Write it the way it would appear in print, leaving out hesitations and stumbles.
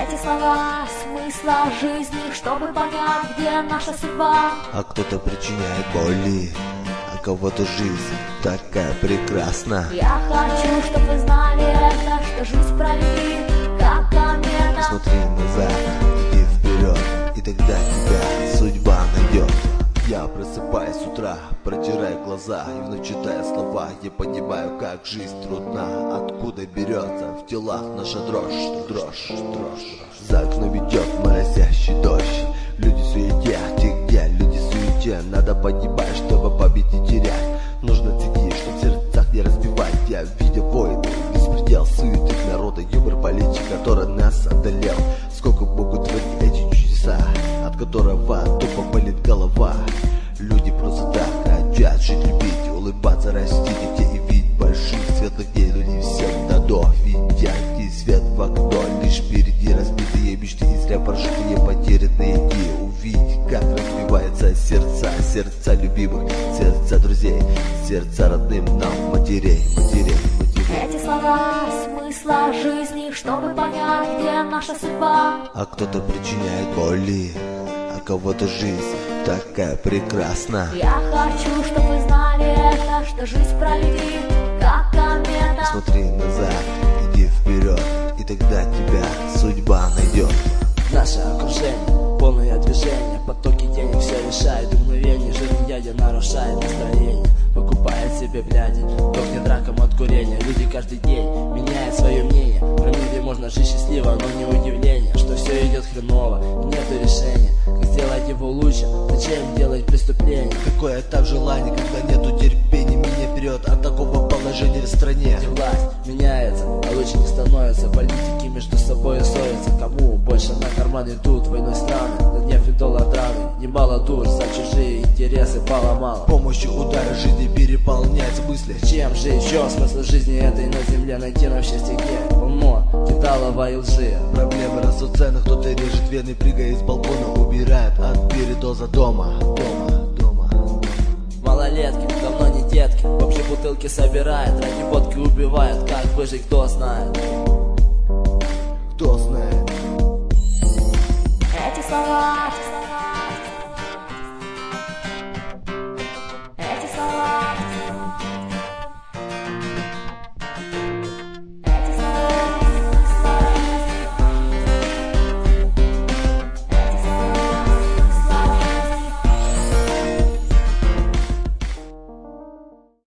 Эти слова смысла жизни, чтобы понять, где наша судьба. А кто-то причиняет боли, а кого-то жизнь такая прекрасна. Я хочу, чтобы вы знали это, что жизнь справедлив, как комета. Смотри назад, иди вперед, и тогда тебя судьба найдет. Я просыпаюсь с утра, протирая глаза и вновь читая слова. Я понимаю, как жизнь трудна, откуда берется в телах наша дрожь, дрожь, дрожь. За окном идет моросящий дождь, люди в суете, ты где? Люди в суете, надо погибать, чтобы победить и терять. Нужно ценить, чтоб в сердцах не разбивать. Я видя войны, беспредел, суеты народа, юмор политики, который нас одолел. Сколько могут творить эти чудеса, от которого тупо болит голова. Люди просто так хотят жить, любить, улыбаться, расти детей и видеть больших светлых дней, но не всем дано. Видят свет в окно, лишь впереди разбитые мечты и зря прожитые потерянные дни. Увидеть, как разбиваются сердца, сердца любимых, сердца друзей, сердца родным нам матерей, матерей, матерей. Эти слова смысла жизни, чтобы понять, где наша судьба. А кто-то причиняет боли, а кого-то жизнь такая прекрасна. Я хочу, чтобы вы знали это, что жизнь справедлив, как комета. Смотри назад, иди вперед, и тогда тебя судьба найдет. Наше окружение, полное движение, потоки денег все решает, мгновение, жизнь ядер нарушает настроение, покупает себе бляди, дохнет раком от курения. Люди каждый день меняют свое мнение, про мире можно жить счастливо, но не удивление, что все идет хреново, нету решения, как сделать его лучше, зачем делать преступление. Какое там желание, когда нету терпения, меня вперед от такого положения в стране. Где власть меняется, а лучше не становится, политики между собой ссорятся, кому больше на карман идут войной страны, на нефть и доллар драны, немало душ за чужие интересы поломало. Помощью удара жизни переполняется мысли. Чем же еще смысл жизни этой на земле найти, но в счастье где полно кидалова и лжи. Проблемы растут цены, кто-то режет вены, прыгая из балкона, убирает от передоза дома, дома, дома. Малолетки, давно не детки, в общей бутылке собирает, ради водки убивает, как выжить, кто знает. Кто знает? Эти слова